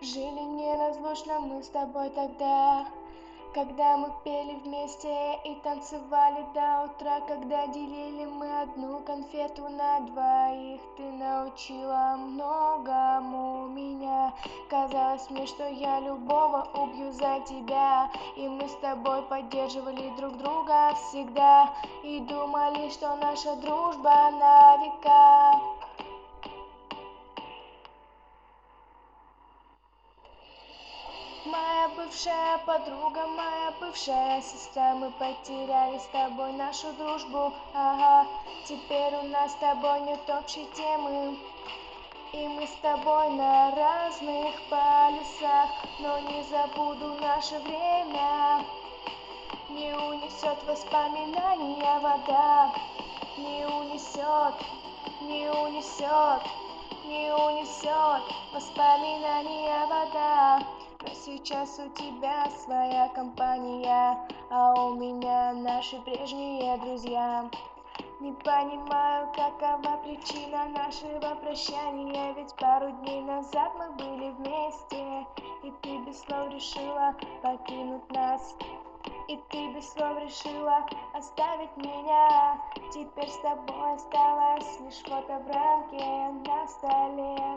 Жили неразлучно мы с тобой тогда, когда мы пели вместе и танцевали до утра, когда делили мы одну конфету на двоих. Ты научила многому меня. Казалось мне, что я любого убью за тебя. И мы с тобой поддерживали друг друга всегда и думали, что наша дружба на века. Моя бывшая подруга, моя бывшая сестра, мы потеряли с тобой нашу дружбу, ага. Теперь у нас с тобой нет общей темы, и мы с тобой на разных полюсах. Но не забуду наше время, не унесет воспоминания вода, не унесет, не унесет, не унесет воспоминания вода. Но сейчас у тебя своя компания, а у меня наши прежние друзья. Не понимаю, какова причина нашего прощания, ведь пару дней назад мы были вместе, и ты без слов решила покинуть нас. И ты без слов решила оставить меня. Теперь с тобой осталось лишь фото в рамке на столе.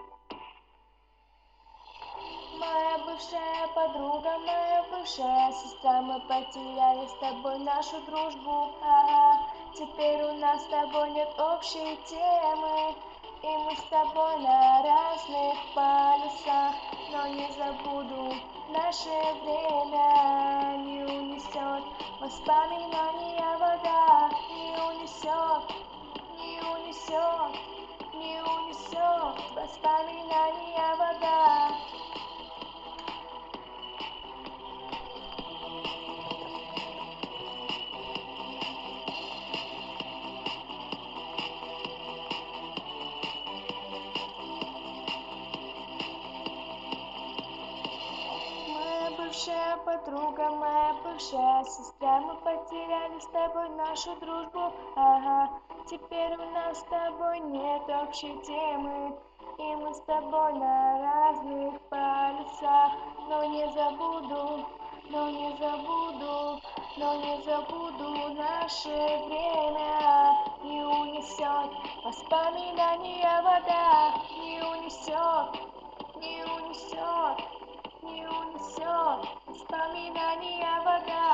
Моя бывшая подруга, моя бывшая сестра, мы потеряли с тобой нашу дружбу, ага. Теперь у нас с тобой нет общей темы, и мы с тобой на разных полюсах. Но не забуду наше время, не унесет воспоминания вода, не унесет, не унесет, не унесет воспоминания вода. Бывшая подруга, моя бывшая сестра, мы потеряли с тобой нашу дружбу, ага. Теперь у нас с тобой нет общей темы, и мы с тобой на разных полюсах. Но не забуду, но не забуду, но не забуду наше время. Не унесет воспоминания вода, не унесет, не унесет, не унесет воспоминания вода.